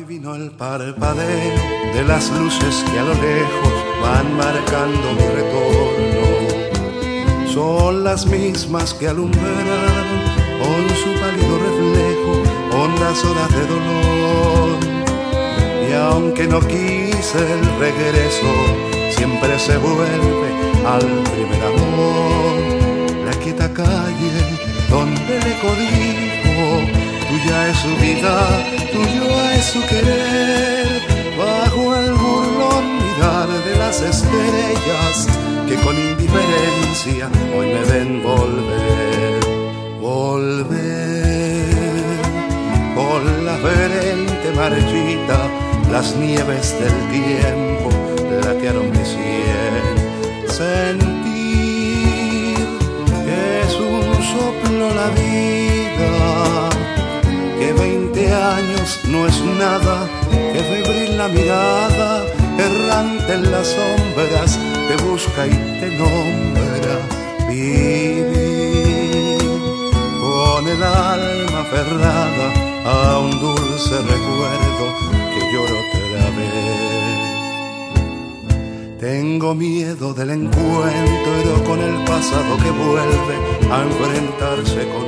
Adivino el parpadeo de las luces que a lo lejos van marcando mi retorno. Son las mismas que alumbraron con su pálido reflejo hondas horas de dolor. Y aunque no quise el regreso, siempre se vuelve al primer amor. La quieta calle donde le codijo, tuya es su vida, tuyo es su querer, bajo el burlón mirar de las estrellas que con indiferencia hoy me ven volver, volver. Con la frente marchita, las nieves del tiempo latearon mi sien. Sentir que es un soplo la vida, que 20 años no es nada, que febril la mirada, errante en las sombras, te busca y te nombra. Vivir con el alma aferrada a un dulce recuerdo que lloro otra vez. Tengo miedo del encuentro con el pasado que vuelve a enfrentarse con